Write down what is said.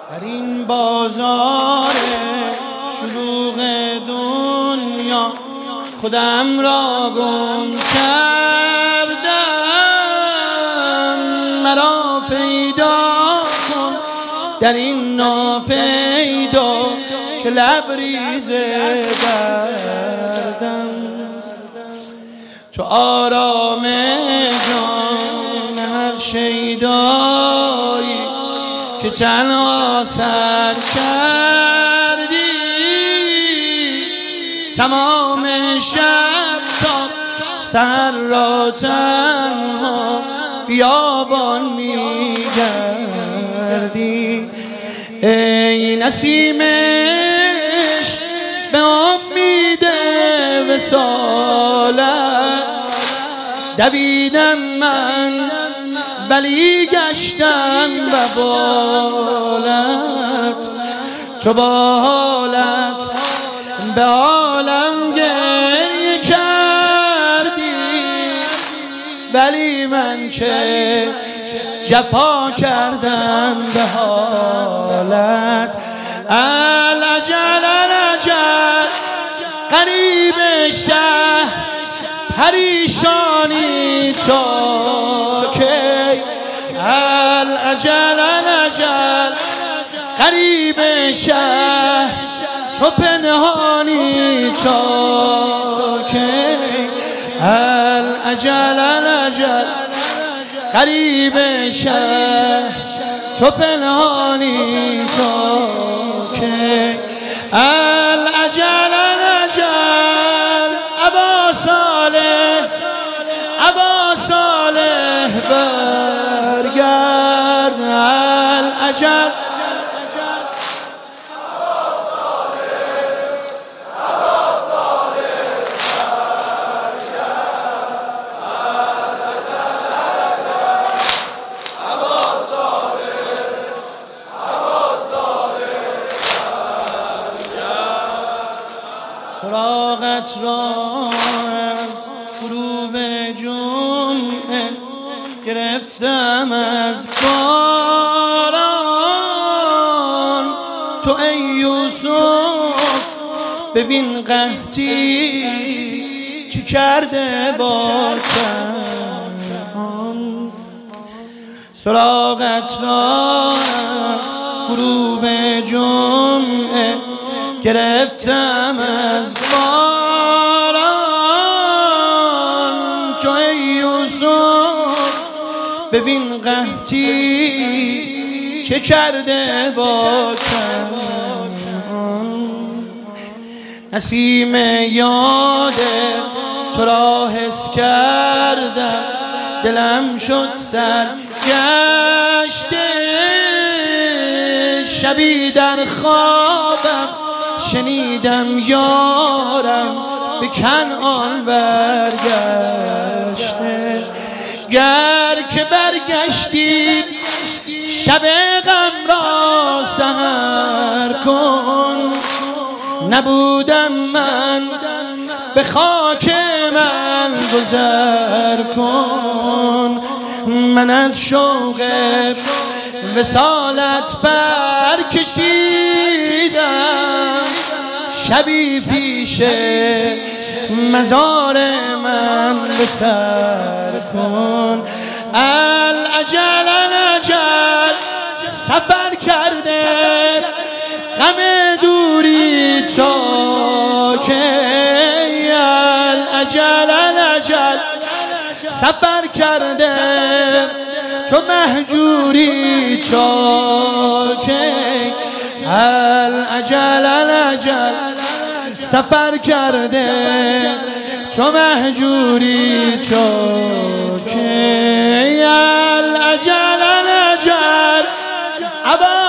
در این بازار شلوغ دنیا خودم را گم کردم. مرا پیدا کن در این ناپیدا که لبریز دردم. تو آرام جان هر شیدایی که تنها سر کردی، تمام شب تا سر را تنها بیابان میگردی. ای نسیمش به امید وصالت دویدم من ولی گشتم و بالت. تو با حالت به عالم گریه کردی، ولی من چه جفا کردم به حالت. العجل العجل غریب شهر پریشانی تا کی. العجل العجل غریب شهر تو پنهانی تا کی. العجل العجل غریب شهر تو پنهانی تا کی. العجل العجل ابا صالح ابا صالح برگرد. العجل سراغت را از غروب جمعه گرفتم از باران. تو ای یوسف ببین قحطی چی کرده با کنعان. سراغت را از غروب جمعه گرفتم از باران. تو ای یوسف ببین قحطی چه کرده با کنعان. نسیم یاد تو را حس کردم، دلم شد سرگشته. شبی در خوابم شنیدم یارم به کنعان برگشته. گر که برگشتی شب غم را سحر کن. نبودم من به خاک من گذر کن. من از شوق وصالت برکشیدم، شبی پیش مزار من به سر کن. العجل العجل سفر کرده غم دوری تا کی. العجل العجل سفر کرده تو مهجوری تا کی. العجل العجل سفر کرده تو مهجوری تا کی. العجل العجل ابا